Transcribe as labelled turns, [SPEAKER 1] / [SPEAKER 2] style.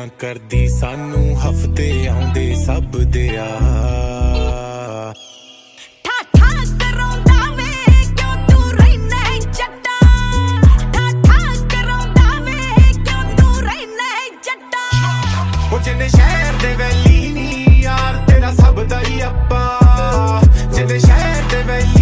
[SPEAKER 1] ਗੱਲਾਂ ਕਰਦੀ ਸਾਨੂੰ ਹਫਤੇ ਆਉਂਦੇ ਸਭ ਦੇ ਆ ਜਿੰਨੇ ਸ਼ਹਿਰ ਦੇ ਵੈਲੀ